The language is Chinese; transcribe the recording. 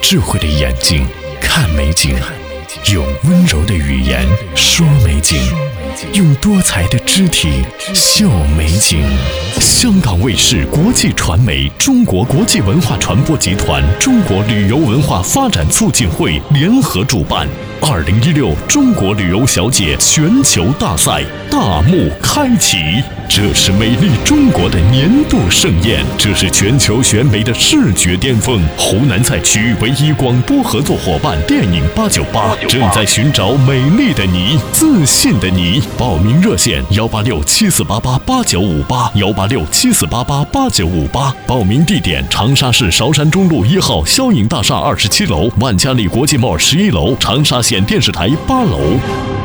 智慧的眼睛看美景，用温柔的语言说美景，用多彩的肢体秀美景。香港卫视国际传媒、中国国际文化传播集团、中国旅游文化发展促进会联合主办2016中国旅游小姐全球大赛大幕开启。这是美丽中国的年度盛宴，这是全球选美的视觉巅峰。湖南赛区唯一广播合作伙伴电影898正在寻找美丽的你、自信的你。报名热线18674888958，18674888958。报名地点：长沙市韶山中路1号霄影大厦27楼，万家里国际 mall11楼，长沙县电视台8楼。